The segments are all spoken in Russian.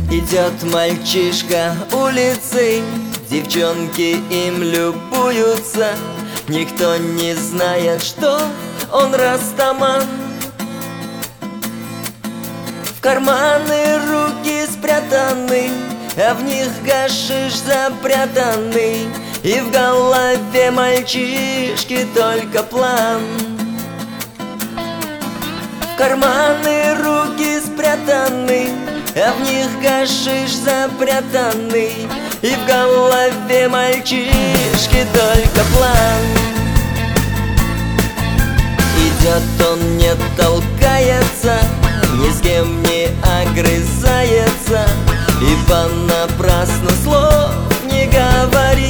Идет мальчишка улицей, девчонки им любуются. Никто не знает, что он растаман. В карманы руки спрятаны, а в них гашиш запрятанный. И в голове мальчишки только план. В карманы руки спрятаны, а в них гашиш запрятанный. И в голове мальчишки только план. Идет он, не толкается, ни с кем не огрызается, и понапрасну слов не говорит.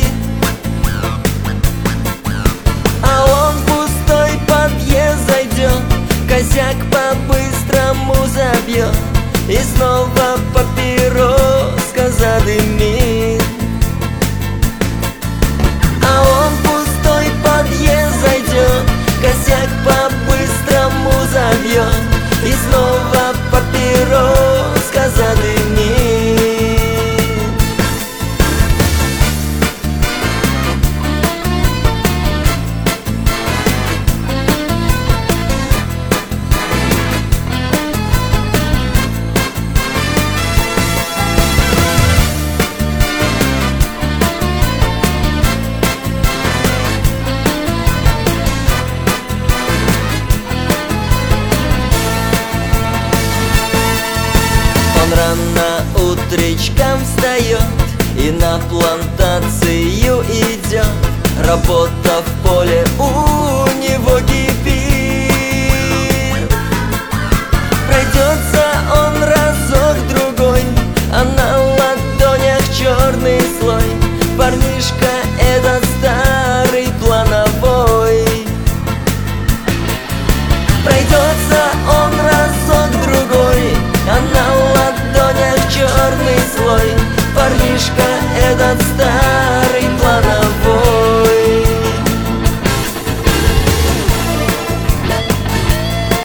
А он в пустой подъезд зайдет, косяк по-быстрому забьет и снова папироска задымит. А он в пустой подъезд зайдет, косяк по-быстрому забьет и снова папироска задымит. Он рано утречком встает и на плантацию идет. Работа в поле у него кипит.